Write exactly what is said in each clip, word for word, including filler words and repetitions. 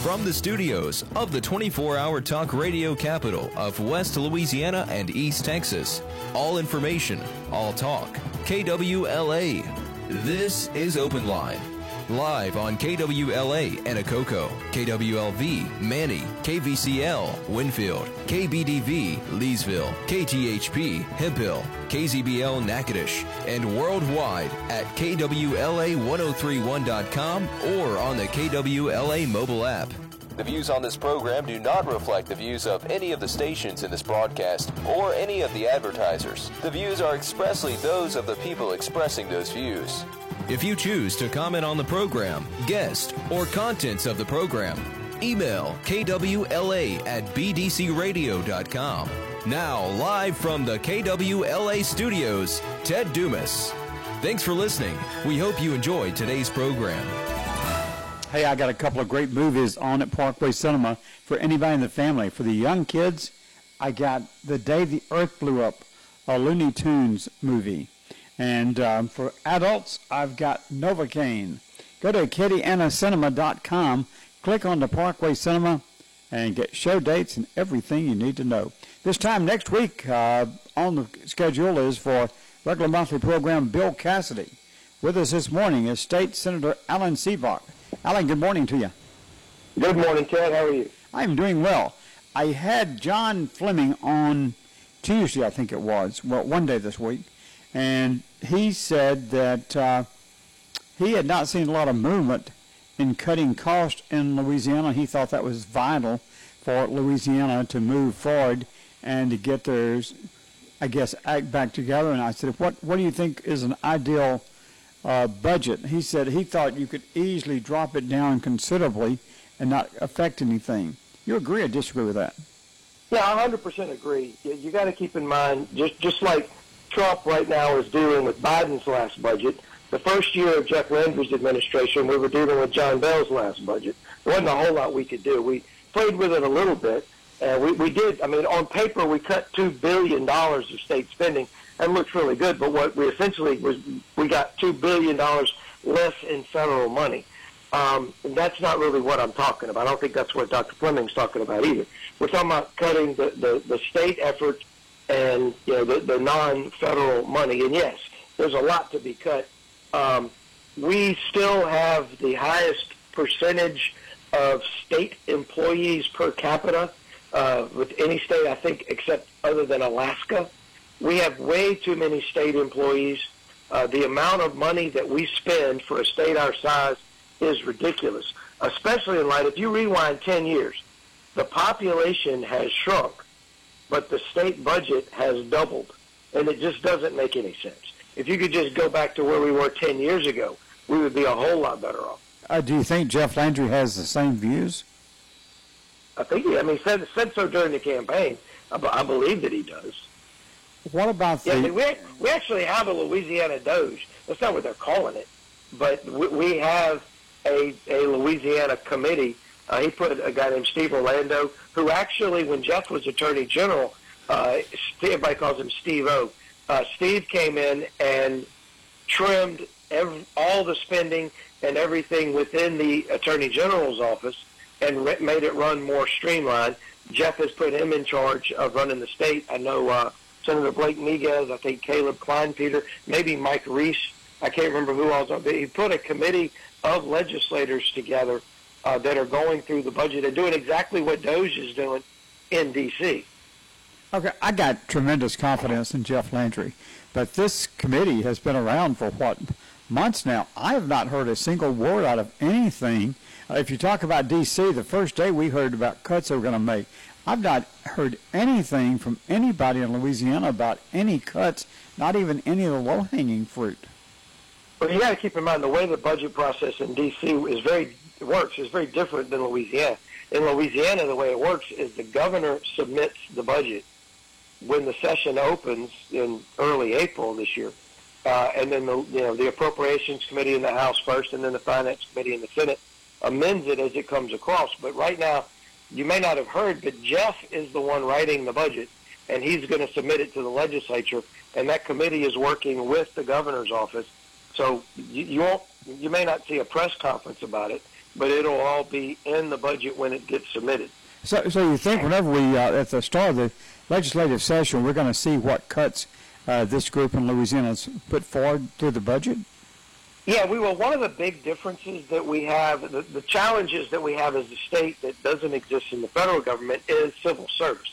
from the studios of the twenty-four hour talk radio capital of West Louisiana and East Texas. All information, all talk. K W L A. This is Open Line. Live on K W L A Anacoco, K W L V Manny, K V C L Winfield, K B D V Leesville, K T H P Hemphill, K Z B L Natchitoches, and worldwide at K W L A ten thirty-one dot com or on the K W L A mobile app. The views on this program do not reflect the views of any of the stations in this broadcast or any of the advertisers. The views are expressly those of the people expressing those views. If you choose to comment on the program, guest, or contents of the program, email K W L A at B D C radio dot com. Now, live from the K W L A studios, Ted Dumas. Thanks for listening. We hope you enjoyed today's program. Hey, I got a couple of great movies on at Parkway Cinema for anybody in the family. For the young kids, I got The Day the Earth Blew Up, a Looney Tunes movie. And um, for adults, I've got Novocaine. Go to kitty anna cinema dot com, click on the Parkway Cinema, and get show dates and everything you need to know. This time next week uh, on the schedule is for regular monthly program Bill Cassidy. With us this morning is State Senator Alan Sivak. Alan, good morning to you. Good morning, Ted. How are you? I'm doing well. I had John Fleming on Tuesday, I think it was, well, one day this week, and he said that uh, he had not seen a lot of movement in cutting costs in Louisiana. He thought that was vital for Louisiana to move forward and to get their, I guess, act back together. And I said, what, what do you think is an ideal uh, budget? He said he thought you could easily drop it down considerably and not affect anything. You agree or disagree with that? Yeah, I one hundred percent agree. You, you got to keep in mind, just just like Trump right now is dealing with Biden's last budget, the first year of Jeff Landry's administration, we were dealing with John Bell's last budget. There wasn't a whole lot we could do. We played with it a little bit. And we, we did, I mean, on paper, we cut two billion dollars of state spending. That looks really good, but what we essentially was, we got two billion dollars less in federal money. Um, and that's not really what I'm talking about. I don't think that's what Doctor Fleming's talking about either. We're talking about cutting the, the, the state effort and, you know, the, the non-federal money. And yes, there's a lot to be cut. Um, we still have the highest percentage of state employees per capita uh, with any state, I think, except other than Alaska. We have way too many state employees. Uh, the amount of money that we spend for a state our size is ridiculous, especially in light, if you rewind ten years, the population has shrunk, but the state budget has doubled, and it just doesn't make any sense. If you could just go back to where we were ten years ago, we would be a whole lot better off. Uh, do you think Jeff Landry has the same views? I think he, I mean, said, said so during the campaign. I, I believe that he does. What about the... Yeah, I mean, we, we actually have a Louisiana Doge. That's not what they're calling it, but we, we have a, a Louisiana committee. Uh, he put a guy named Steve Orlando, who actually, when Jeff was Attorney General, uh, everybody calls him Steve-O, uh, Steve came in and trimmed every, all the spending and everything within the Attorney General's office and re- made it run more streamlined. Jeff has put him in charge of running the state. I know uh, Senator Blake Miguez, I think Caleb Kleinpeter, maybe Mike Reese. I can't remember who else. But he put a committee of legislators together uh, that are going through the budget and doing exactly what Doge is doing in D C Okay, I got tremendous confidence in Jeff Landry, but this committee has been around for, what, months now. I have not heard a single word out of anything. Uh, if you talk about D C, the first day we heard about cuts they were going to make. I've not heard anything from anybody in Louisiana about any cuts, not even any of the low-hanging fruit. Well, you got to keep in mind the way the budget process in D C is very works is very different than Louisiana. In Louisiana, the way it works is the governor submits the budget when the session opens in early April this year, uh, and then the you know the Appropriations Committee in the House first, and then the Finance Committee in the Senate amends it as it comes across. But right now, you may not have heard, but Jeff is the one writing the budget, and he's going to submit it to the legislature, and that committee is working with the governor's office. So you, you won't, you may not see a press conference about it, but it'll all be in the budget when it gets submitted. So, so you think whenever we, uh, at the start of the legislative session, we're going to see what cuts uh, this group in Louisiana has put forward through the budget? Yeah, we will. One of the big differences that we have, the, the challenges that we have as a state that doesn't exist in the federal government is civil service.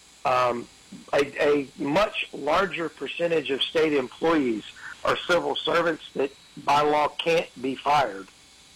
Um, a, a much larger percentage of state employees are civil servants that by law can't be fired.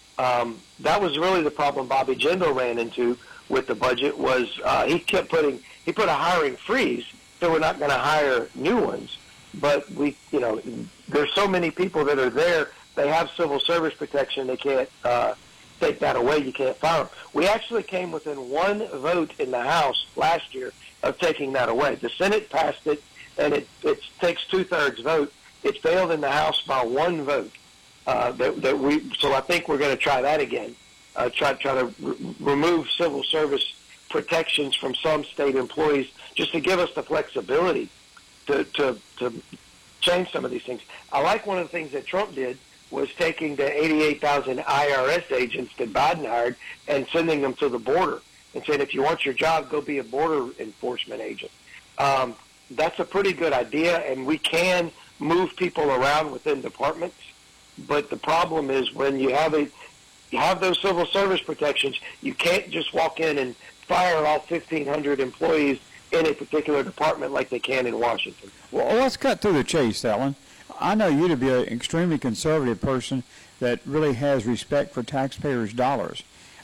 Um, that was really the problem Bobby Jindal ran into with the budget was uh, he kept putting, he put a hiring freeze, so we're not going to hire new ones. But we, you know, there's so many people that are there, they have civil service protection, they can't uh, take that away, you can't fire them. We actually came within one vote in the House last year of taking that away. The Senate passed it, and it, it takes two-thirds vote. It failed in the House by one vote. Uh, that, that we, so I think we're going to try that again. Uh, try try to r- remove civil service protections from some state employees, just to give us the flexibility to, to to change some of these things. I like one of the things that Trump did was taking the eighty-eight thousand I R S agents that Biden hired and sending them to the border and saying, if you want your job, go be a border enforcement agent. Um, that's a pretty good idea, and we can move people around within departments. But the problem is when you have a you have those civil service protections, you can't just walk in and fire all fifteen hundred employees in a particular department like they can in Washington. Well, let's cut through the chase, Alan. I know you to be an extremely conservative person that really has respect for taxpayers' dollars.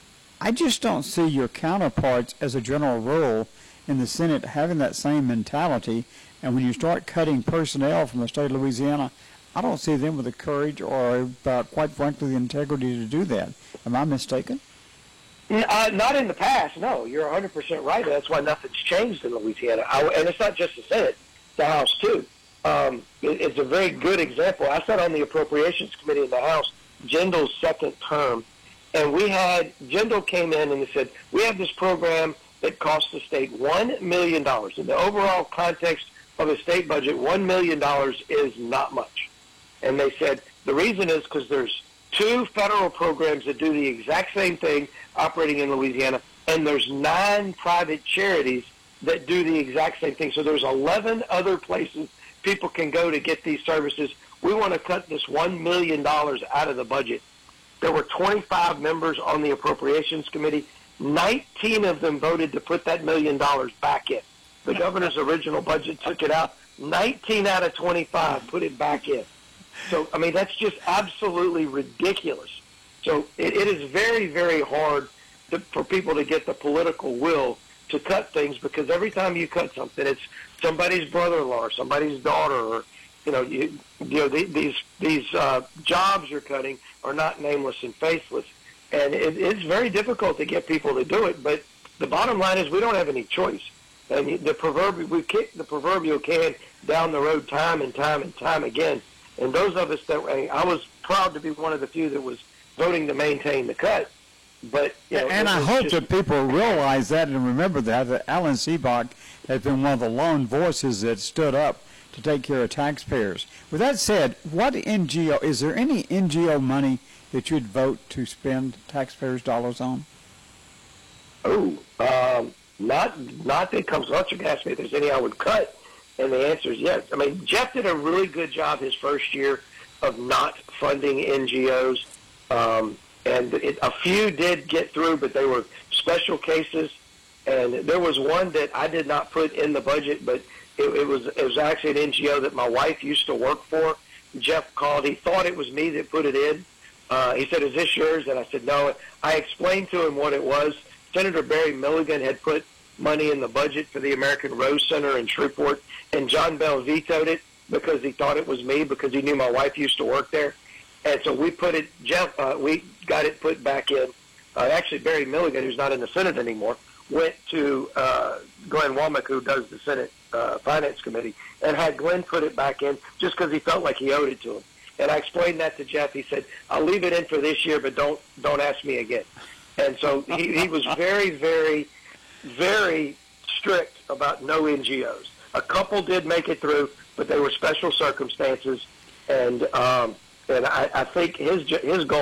I just don't see your counterparts as a general rule in the Senate having that same mentality. And when you start cutting personnel from the state of Louisiana, I don't see them with the courage or, uh, quite frankly, the integrity to do that. Am I mistaken? Uh, not in the past, no. You're one hundred percent right. That's why nothing's changed in Louisiana. I, and it's not just the Senate, the House, too. Um, it, it's a very good example. I sat on the Appropriations Committee in the House, Jindal's second term, and we had, Jindal came in and he said, we have this program that costs the state one million dollars. In the overall context of a state budget, one million dollars is not much. And they said, the reason is because there's two federal programs that do the exact same thing operating in Louisiana, and there's nine private charities that do the exact same thing. So there's eleven other places people can go to get these services. We want to cut this one million dollars out of the budget. There were twenty-five members on the Appropriations Committee. nineteen of them voted to put that million dollars back in. The governor's original budget took it out. nineteen out of twenty-five put it back in. So, I mean, that's just absolutely ridiculous. So it, it is very, very hard to, for people to get the political will to cut things, because every time you cut something, it's somebody's brother-in-law or somebody's daughter, or, you know, you, you know the, these these uh, jobs you're cutting are not nameless and faceless. And it, it's very difficult to get people to do it, but the bottom line is we don't have any choice. And the proverbial, we kick the proverbial can down the road time and time and time again. And those of us that, I was proud to be one of the few that was voting to maintain the cut. But you know, and I hope just, that people realize that and remember that, that Alan Seebach has been one of the lone voices that stood up to take care of taxpayers. With that said, what N G O, is there any N G O money that you'd vote to spend taxpayers' dollars on? Oh, um, not not that comes up. You ask me if there's any I would cut, and the answer is yes. I mean, Jeff did a really good job his first year of not funding N G Os. Um, And it, a few did get through, but they were special cases. And there was one that I did not put in the budget, but it, it was it was actually an N G O that my wife used to work for. Jeff called. He thought it was me that put it in. Uh, he said, "Is this yours?" And I said, "No." I explained to him what it was. Senator Barry Milligan had put money in the budget for the American Rose Center in Shreveport, and John Bell vetoed it because he thought it was me, because he knew my wife used to work there. And so we put it, Jeff, uh, we got it put back in. Uh, actually, Barry Milligan, who's not in the Senate anymore, went to uh, Glenn Womack, who does the Senate uh, Finance Committee, and had Glenn put it back in just because he felt like he owed it to him. And I explained that to Jeff. He said, "I'll leave it in for this year, but don't don't ask me again." And so he, he was very, very, very strict about no N G Os. A couple did make it through, but they were special circumstances, and um, And I, I think his his goal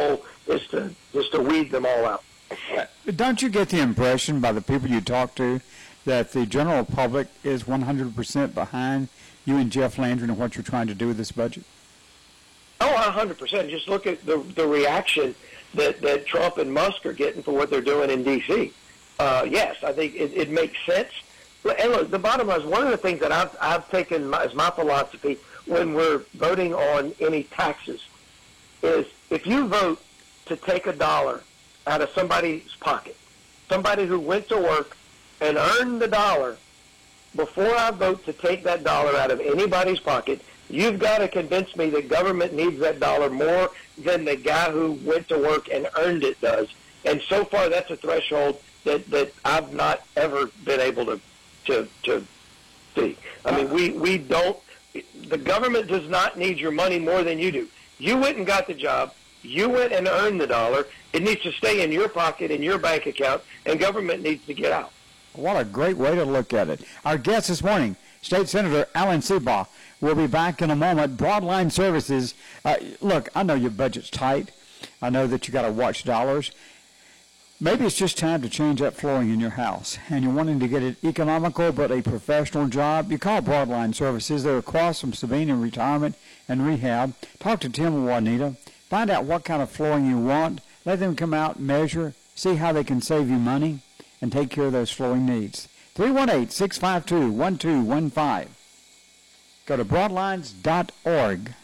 is to is to weed them all out. Don't you get the impression by the people you talk to that the general public is one hundred percent behind you and Jeff Landry and what you're trying to do with this budget? Oh, one hundred percent. Just look at the the reaction that, that Trump and Musk are getting for what they're doing in D C Uh, yes, I think it, it makes sense. And look, the bottom line is one of the things that I've, I've taken my, as my philosophy when we're voting on any taxes is if you vote to take a dollar out of somebody's pocket, somebody who went to work and earned the dollar, before I vote to take that dollar out of anybody's pocket, you've got to convince me that government needs that dollar more than the guy who went to work and earned it does. And so far, that's a threshold that, that I've not ever been able to to to see. I mean, we, we don't, the government does not need your money more than you do. You went and got the job. You went and earned the dollar. It needs to stay in your pocket, in your bank account, and government needs to get out. What a great way to look at it. Our guest this morning, State Senator Alan Seabaugh. We'll be back in a moment. Broadline Services. Uh, look, I know your budget's tight. I know that you got to watch dollars. Maybe it's just time to change that flooring in your house, and you're wanting to get it economical but a professional job. You call Broadline Services. They're across from Sabine Retirement and Rehab. Talk to Tim or Juanita. Find out what kind of flooring you want. Let them come out, measure, see how they can save you money, and take care of those flooring needs. three one eight, six five two, one two one five. Go to broadlines dot org.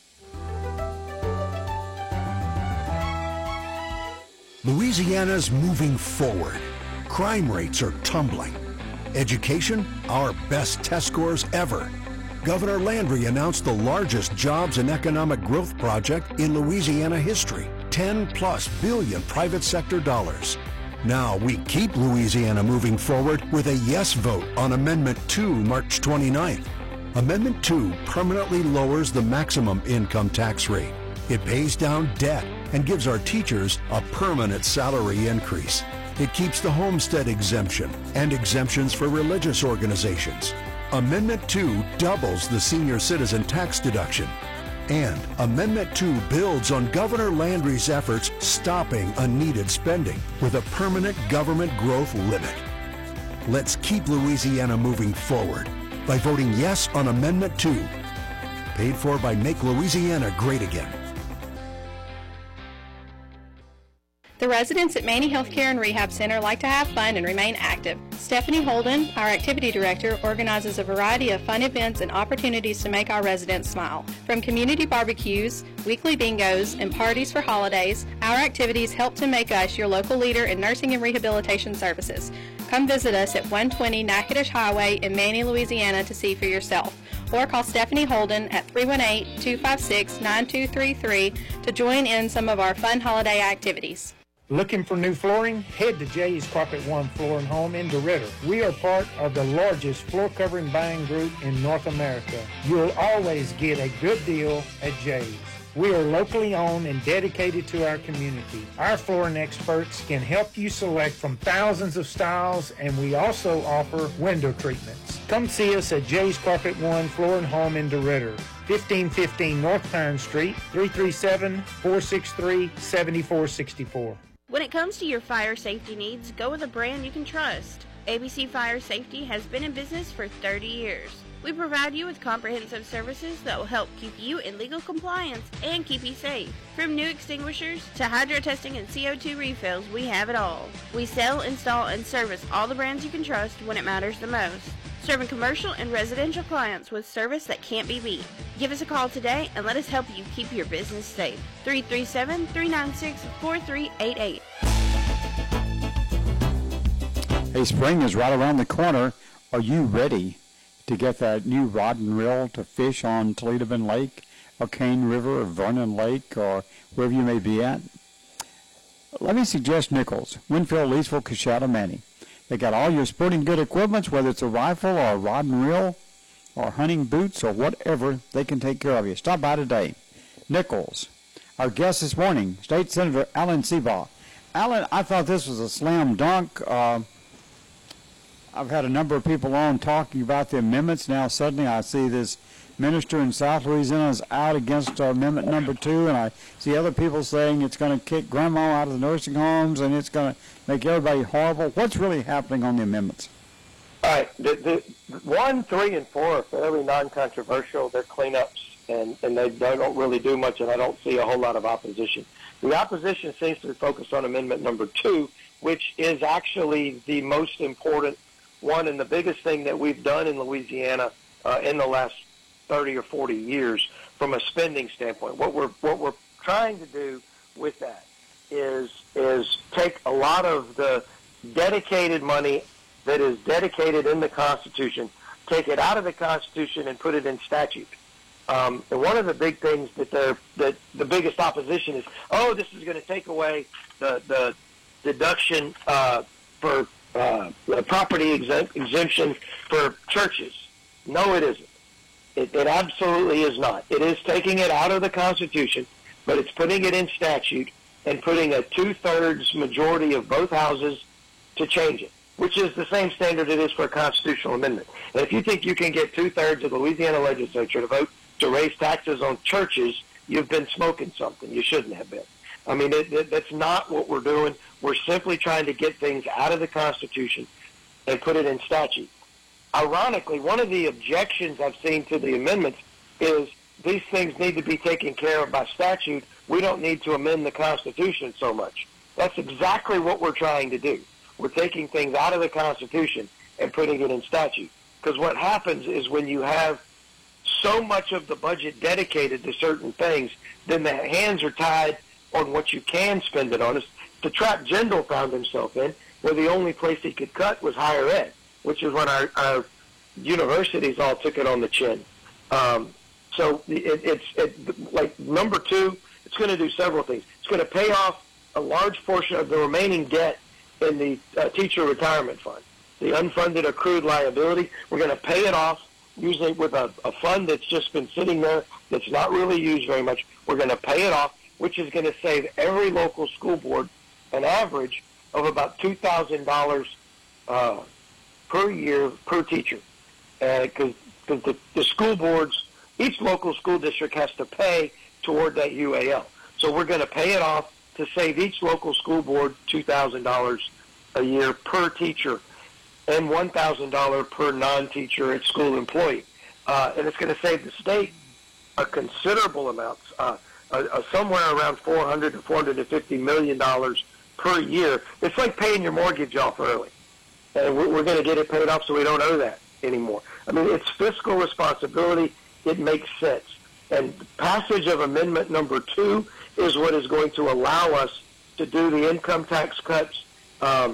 Louisiana's moving forward. Crime rates are tumbling. Education, our best test scores ever. Governor Landry announced the largest jobs and economic growth project in Louisiana history. ten plus billion private sector dollars. Now we keep Louisiana moving forward with a yes vote on Amendment two March twenty-ninth. Amendment two permanently lowers the maximum income tax rate. It pays down debt and gives our teachers a permanent salary increase. It keeps the homestead exemption and exemptions for religious organizations. Amendment two doubles the senior citizen tax deduction. And Amendment two builds on Governor Landry's efforts stopping unneeded spending with a permanent government growth limit. Let's keep Louisiana moving forward by voting yes on Amendment two. Paid for by Make Louisiana Great Again. The residents at Manny Healthcare and Rehab Center like to have fun and remain active. Stephanie Holden, our activity director, organizes a variety of fun events and opportunities to make our residents smile. From community barbecues, weekly bingos, and parties for holidays, our activities help to make us your local leader in nursing and rehabilitation services. Come visit us at one twenty Natchitoches Highway in Manny, Louisiana to see for yourself. Or call Stephanie Holden at three one eight, two five six, nine two three three to join in some of our fun holiday activities. Looking for new flooring? Head to Jay's Carpet One Floor and Home in DeRidder. We are part of the largest floor covering buying group in North America. You'll always get a good deal at Jay's. We are locally owned and dedicated to our community. Our flooring experts can help you select from thousands of styles, and we also offer window treatments. Come see us at Jay's Carpet One Floor and Home in DeRidder. fifteen fifteen North Pine Street, three three seven, four six three, seven four six four. When it comes to your fire safety needs, go with a brand you can trust. A B C Fire Safety has been in business for thirty years. We provide you with comprehensive services that will help keep you in legal compliance and keep you safe. From new extinguishers to hydro testing and C O two refills, we have it all. We sell, install, and service all the brands you can trust when it matters the most. Serving commercial and residential clients with service that can't be beat. Give us a call today and let us help you keep your business safe. three three seven, three nine six, four three eight eight. Hey, spring is right around the corner. Are you ready to get that new rod and reel to fish on Toledo Bend Lake or Cane River or Vernon Lake or wherever you may be at? Let me suggest Nichols, Winfield, Leesville, Coshada, Manny. They got all your sporting good equipment, whether it's a rifle or a rod and reel or hunting boots or whatever, they can take care of you. Stop by today. Nichols. Our guest this morning, State Senator Alan Seabaugh. Alan, I thought this was a slam dunk. Uh, I've had a number of people on talking about the amendments. Now suddenly I see this minister in South Louisiana is out against uh, amendment number two, and I see other people saying it's going to kick grandma out of the nursing homes and it's going to make everybody horrible. What's really happening on the amendments? All right. The, the one, three, and four are fairly non-controversial. They're cleanups, and, and they, they don't really do much, and I don't see a whole lot of opposition. The opposition seems to be focused on amendment number two, which is actually the most important one and the biggest thing that we've done in Louisiana uh, in the last thirty or forty years from a spending standpoint. What we're what we're trying to do with that is is take a lot of the dedicated money that is dedicated in the Constitution, take it out of the Constitution and put it in statute. Um, and one of the big things that the that the biggest opposition is, oh, this is going to take away the the deduction uh, for uh, the property exempt, exemption for churches. No, it isn't. It, it absolutely is not. It is taking it out of the Constitution, but it's putting it in statute and putting a two-thirds majority of both houses to change it, which is the same standard it is for a constitutional amendment. And if you think you can get two-thirds of the Louisiana legislature to vote to raise taxes on churches, you've been smoking something. You shouldn't have been. I mean, it, it, that's not what we're doing. We're simply trying to get things out of the Constitution and put it in statute. Ironically, one of the objections I've seen to the amendments is these things need to be taken care of by statute. We don't need to amend the Constitution so much. That's exactly what we're trying to do. We're taking things out of the Constitution and putting it in statute. Because what happens is when you have so much of the budget dedicated to certain things, then the hands are tied on what you can spend it on. It's the trap Jindal found himself in, where the only place he could cut was higher ed, which is when our, our universities all took it on the chin. Um, so it, it's it, like number two, it's going to do several things. It's going to pay off a large portion of the remaining debt in the uh, teacher retirement fund, the unfunded accrued liability. We're going to pay it off usually with a, a fund that's just been sitting there that's not really used very much. We're going to pay it off, which is going to save every local school board an average of about two thousand dollars uh, per year per teacher. Because uh, the, the school boards, each local school district has to pay toward that U A L. So we're going to pay it off to save each local school board two thousand dollars a year per teacher and one thousand dollars per non-teacher at school employee. Uh, and it's going to save the state a considerable amount, uh, uh, uh, somewhere around four hundred to four hundred fifty million dollars per year. It's like paying your mortgage off early. And we're, we're going to get it paid off so we don't owe that anymore. I mean, it's fiscal responsibility. It makes sense. And passage of amendment number two is what is going to allow us to do the income tax cuts um,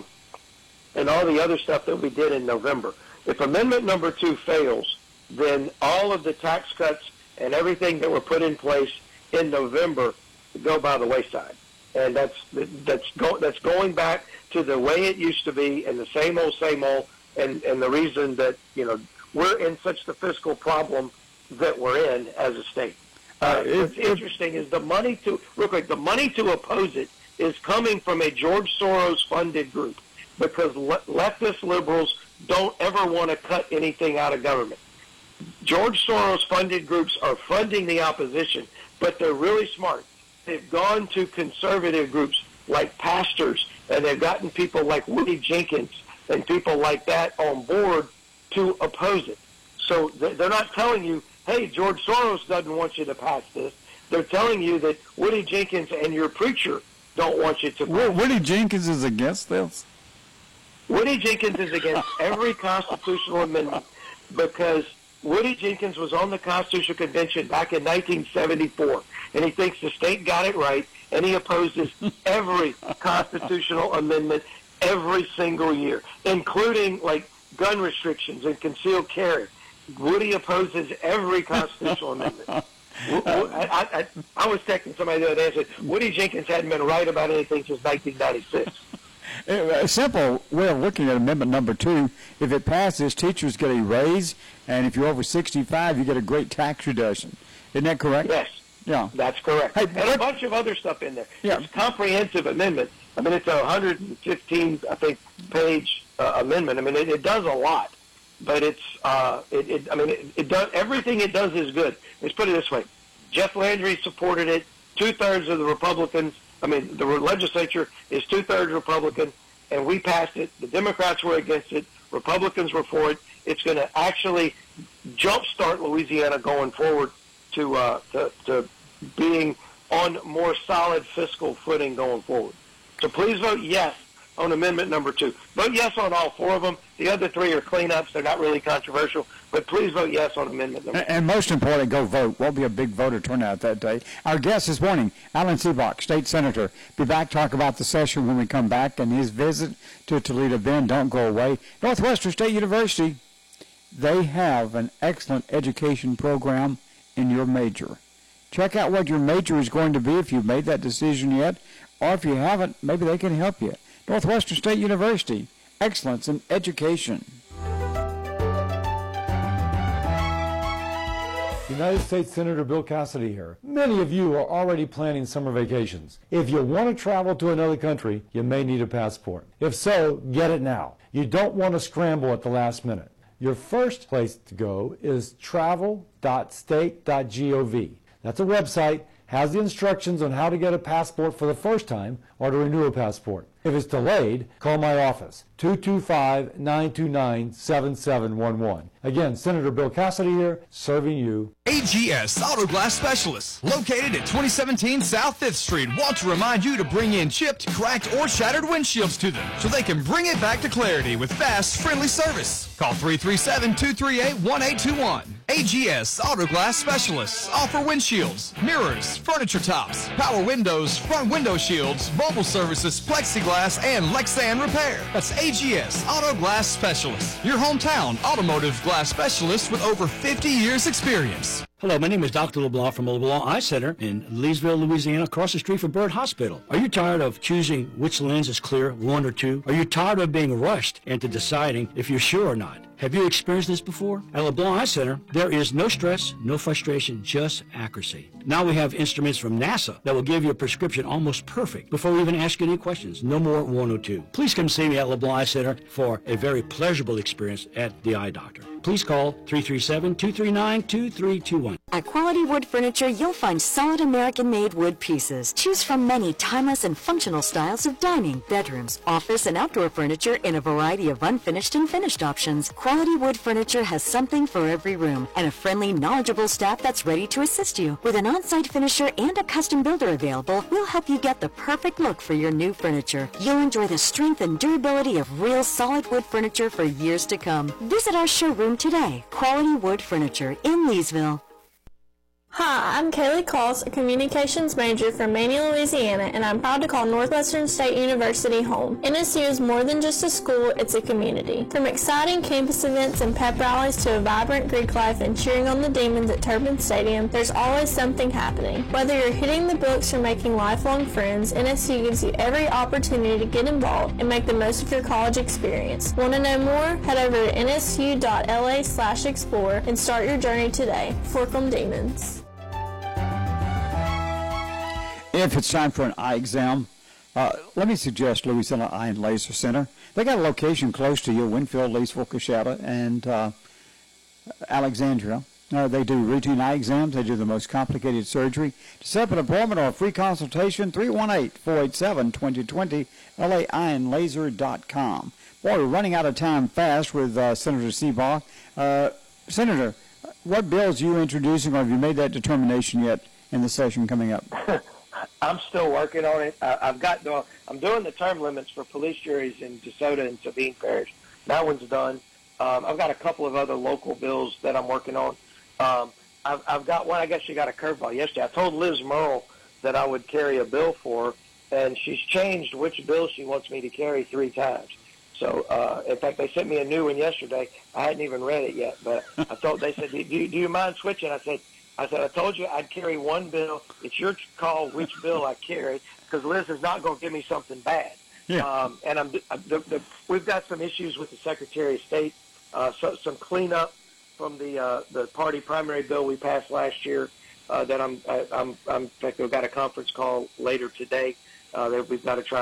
and all the other stuff that we did in November. If amendment number two fails, then all of the tax cuts and everything that were put in place in November go by the wayside. And that's that's go, that's going back to the way it used to be and the same old, same old, and, and the reason that, you know, we're in such the fiscal problem that we're in as a state. Uh, what's interesting is the money to, real quick, the money to oppose it is coming from a George Soros-funded group because le- leftist liberals don't ever want to cut anything out of government. George Soros-funded groups are funding the opposition, but they're really smart. They've gone to conservative groups like pastors, and they've gotten people like Woody Jenkins and people like that on board to oppose it. So they're not telling you, hey, George Soros doesn't want you to pass this. They're telling you that Woody Jenkins and your preacher don't want you to pass it. Woody Jenkins is against this? Woody Jenkins is against every constitutional amendment because Woody Jenkins was on the Constitutional Convention back in nineteen seventy-four, and he thinks the state got it right, and he opposes every constitutional amendment every single year, including, like, gun restrictions and concealed carry. Woody opposes every constitutional amendment. I, I, I, I was texting somebody the other day and said, Woody Jenkins hadn't been right about anything since nineteen ninety-six. A simple way of looking at amendment number two, if it passes, teachers get a raise, and if you're over sixty-five, you get a great tax reduction. Isn't that correct? Yes. Yeah. That's correct. Hey, and a bunch of other stuff in there. Yeah. It's a comprehensive amendment. I mean, it's a one hundred fifteen, I think, page uh, amendment. I mean, it, it does a lot. but it's uh, it, it. I mean, it, it does everything it does is good. Let's put it this way: Jeff Landry supported it. Two thirds of the Republicans, I mean, the legislature is two thirds Republican, and we passed it. The Democrats were against it. Republicans were for it. It's going to actually jumpstart Louisiana going forward to, uh, to to being on more solid fiscal footing going forward. So please vote yes on amendment number two. Vote yes on all four of them. The other three are cleanups. They're not really controversial, but please vote yes on amendment number two. And, and most importantly, go vote. Won't be a big voter turnout that day. Our guest this morning, Alan Seebach, State Senator. Be back to talk about the session when we come back and his visit to Toledo Bend. Don't go away. Northwestern State University, they have an excellent education program in your major. Check out what your major is going to be if you've made that decision yet, or if you haven't, maybe they can help you. Northwestern State University, excellence in education. United States Senator Bill Cassidy here. Many of you are already planning summer vacations. If you want to travel to another country, you may need a passport. If so, get it now. You don't want to scramble at the last minute. Your first place to go is travel dot state dot gov. That's a website, has the instructions on how to get a passport for the first time or to renew a passport. If it's delayed, call my office, two two five, nine two nine, seven seven one one. Again, Senator Bill Cassidy here, serving you. A G S Auto Glass Specialists, located at twenty seventeen South fifth Street, want to remind you to bring in chipped, cracked, or shattered windshields to them so they can bring it back to clarity with fast, friendly service. Call three three seven, two three eight, one eight two one. A G S Auto Glass Specialists offer windshields, mirrors, furniture tops, power windows, front window shields, mobile services, plexiglass, and Lexan repair. That's A G S Auto Glass Specialists, your hometown automotive glass specialist with over fifty years experience. Hello, my name is Doctor LeBlanc from LeBlanc Eye Center in Leesville, Louisiana, across the street from Byrd Hospital. Are you tired of choosing which lens is clear, one or two? Are you tired of being rushed into deciding if you're sure or not? Have you experienced this before? At LeBlanc Eye Center, there is no stress, no frustration, just accuracy. Now we have instruments from NASA that will give you a prescription almost perfect before we even ask you any questions. No more one oh two. Please come see me at LeBlanc Eye Center for a very pleasurable experience at the eye doctor. Please call three three seven, two three nine, two three two one. At Quality Wood Furniture, you'll find solid American-made wood pieces. Choose from many timeless and functional styles of dining, bedrooms, office, and outdoor furniture in a variety of unfinished and finished options. Quality Wood Furniture has something for every room and a friendly, knowledgeable staff that's ready to assist you. With an on-site finisher and a custom builder available, we'll help you get the perfect look for your new furniture. You'll enjoy the strength and durability of real solid wood furniture for years to come. Visit our showroom today. Quality Wood Furniture in Leesville. Hi, I'm Kaylee Coss, a communications major from Many, Louisiana, and I'm proud to call Northwestern State University home. N S U is more than just a school, it's a community. From exciting campus events and pep rallies to a vibrant Greek life and cheering on the Demons at Turbine Stadium, there's always something happening. Whether you're hitting the books or making lifelong friends, N S U gives you every opportunity to get involved and make the most of your college experience. Want to know more? Head over to N S U dot L A slash explore and start your journey today. Fork 'em Demons. If it's time for an eye exam, uh, let me suggest Louisiana Eye and Laser Center. They got a location close to you, Winfield, Leesville, Coshada, and uh, Alexandria. Uh, they do routine eye exams. They do the most complicated surgery. To set up an appointment or a free consultation, three one eight, four eight seven, two zero two zero, L A eye and laser dot com. Boy, we're running out of time fast with uh, Senator Seebach. Uh, Senator, what bills are you introducing, or have you made that determination yet in the session coming up? I'm still working on it. I, I've got the, I'm doing the term limits for police juries in DeSoto and Sabine Parish. That one's done. Um, I've got a couple of other local bills that I'm working on. Um, I've, I've got one. I guess you got a curveball yesterday. I told Liz Merle that I would carry a bill for her, and she's changed which bill she wants me to carry three times. So, uh, in fact, they sent me a new one yesterday. I hadn't even read it yet, but I thought they said, do you, do you mind switching? I said, I said, I told you I'd carry one bill. It's your call which bill I carry, because Liz is not going to give me something bad. Yeah. Um, and I'm, the, the, we've got some issues with the Secretary of State, uh, so, some cleanup from the uh, the party primary bill we passed last year. Uh, that I'm, I, I'm, I'm, in fact, we've got a conference call later today uh, that we've got to try to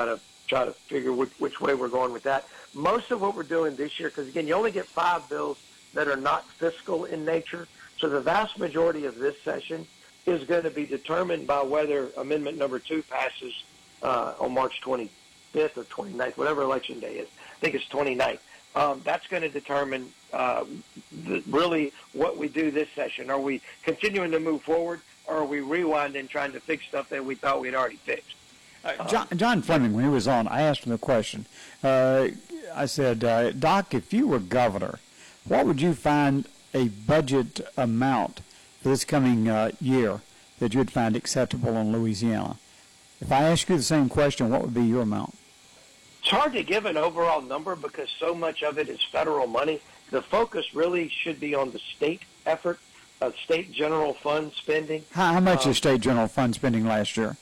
try to figure which, which way we're going with that. Most of what we're doing this year, because, again, you only get five bills that are not fiscal in nature, so the vast majority of this session is going to be determined by whether amendment number two passes uh, on March twenty-fifth or twenty-ninth, whatever election day is. I think it's twenty-ninth. Um, that's going to determine uh, the, really what we do this session. Are we continuing to move forward, or are we rewinding, trying to fix stuff that we thought we'd already fixed? Uh, John, John Fleming, when he was on, I asked him the question. Uh, I said, uh, Doc, if you were governor, what would you find a budget amount for this coming uh, year that you'd find acceptable in Louisiana? If I ask you the same question, what would be your amount? It's hard to give an overall number because so much of it is federal money. The focus really should be on the state effort, uh, state general fund spending. How, how much um, is state general fund spending last year?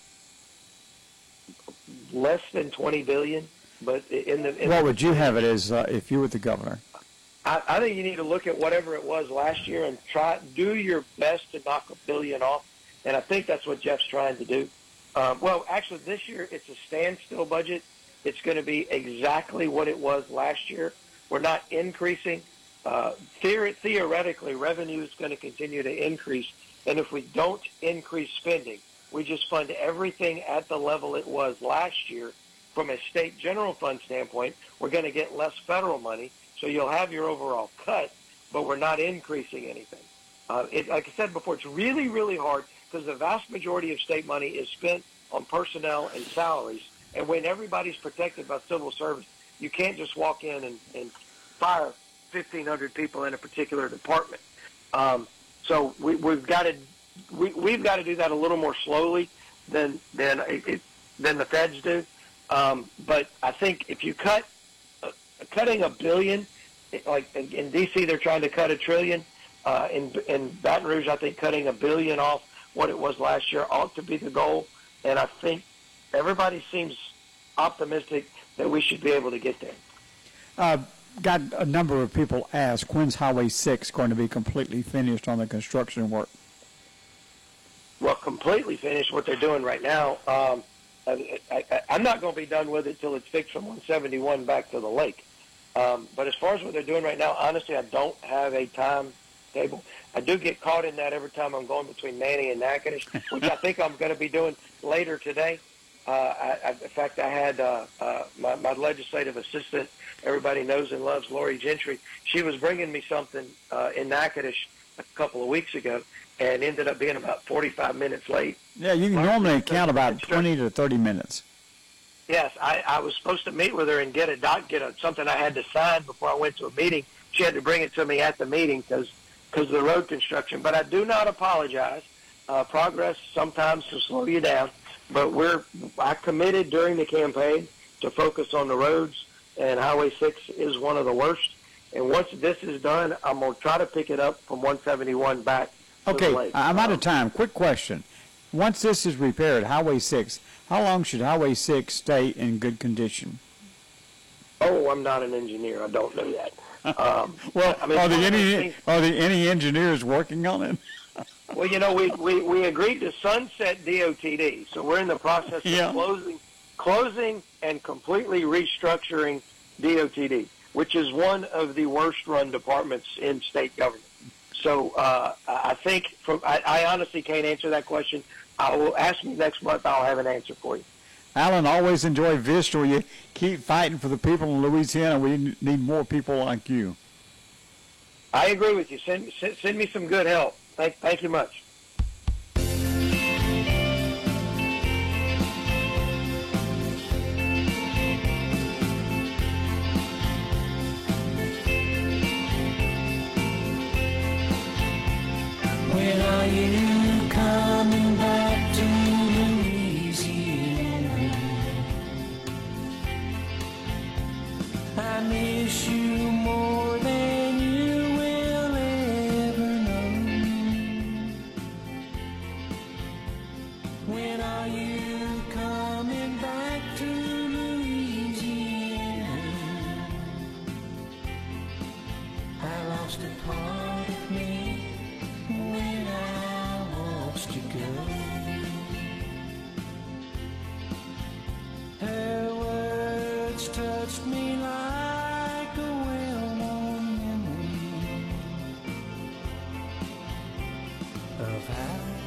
Less than twenty billion dollars, but in the... In what the, would you have it as uh, if you were the governor? I, I think you need to look at whatever it was last year and try do your best to knock a billion off, and I think that's what Jeff's trying to do. Um, well, actually, this year it's a standstill budget. It's going to be exactly what it was last year. We're not increasing. Uh, theor- theoretically, revenue is going to continue to increase, and if we don't increase spending, we just fund everything at the level it was last year. From a state general fund standpoint, we're going to get less federal money, so you'll have your overall cut, but we're not increasing anything. Uh, it, like I said before, it's really, really hard because the vast majority of state money is spent on personnel and salaries, and when everybody's protected by civil service, you can't just walk in and, and fire fifteen hundred people in a particular department. Um, so we, we've got to we, we've got to do that a little more slowly than than it, it, than the feds do. Um, but I think if you cut uh, cutting a billion, like in, in D C they're trying to cut a trillion. Uh, in in Baton Rouge, I think cutting a billion off what it was last year ought to be the goal, and I think everybody seems optimistic that we should be able to get there. Uh, got a number of people ask, when's Highway six going to be completely finished on the construction work? Well, completely finished what they're doing right now. Um, I, I, I'm not going to be done with it till it's fixed from one seventy-one back to the lake. Um, but as far as what they're doing right now, honestly, I don't have a timetable. I do get caught in that every time I'm going between Manny and Natchitoches, which I think I'm going to be doing later today. Uh, I, I, in fact, I had uh, uh, my, my legislative assistant, everybody knows and loves, Lori Gentry. She was bringing me something uh, in Natchitoches a couple of weeks ago and ended up being about forty-five minutes late. Yeah, you can Mark, normally count about twenty to thirty minutes. Yes, I, I was supposed to meet with her and get a doc, get a, something I had to sign before I went to a meeting. She had to bring it to me at the meeting because because of the road construction. But I do not apologize. Uh, progress sometimes will slow you down. But we're I committed during the campaign to focus on the roads, and Highway six is one of the worst. And once this is done, I'm going to try to pick it up from one seventy-one back to Okay, the lake. I'm out of time. Quick question. Once this is repaired, Highway six, how long should Highway six stay in good condition? Oh, I'm not an engineer. I don't know that. Um, well, I mean, are, there one of those any, things- are there any engineers working on it? Well, you know, we, we, we agreed to sunset D O T D, so we're in the process of Yeah. closing, closing and completely restructuring D O T D, which is one of the worst-run departments in state government. So uh, I think, from, I, I honestly can't answer that question. I will ask me next month. I'll have an answer for you. Alan, always enjoy Vista. You keep fighting for the people in Louisiana. We need more people like you. I agree with you. Send, send, send me some good help. Thank, thank you much. When are you coming back to Louisiana? I miss you more than you will ever know. When are you coming back to Louisiana? I lost a part of me when I watched you go. Her words just touched me like a well-known memory of how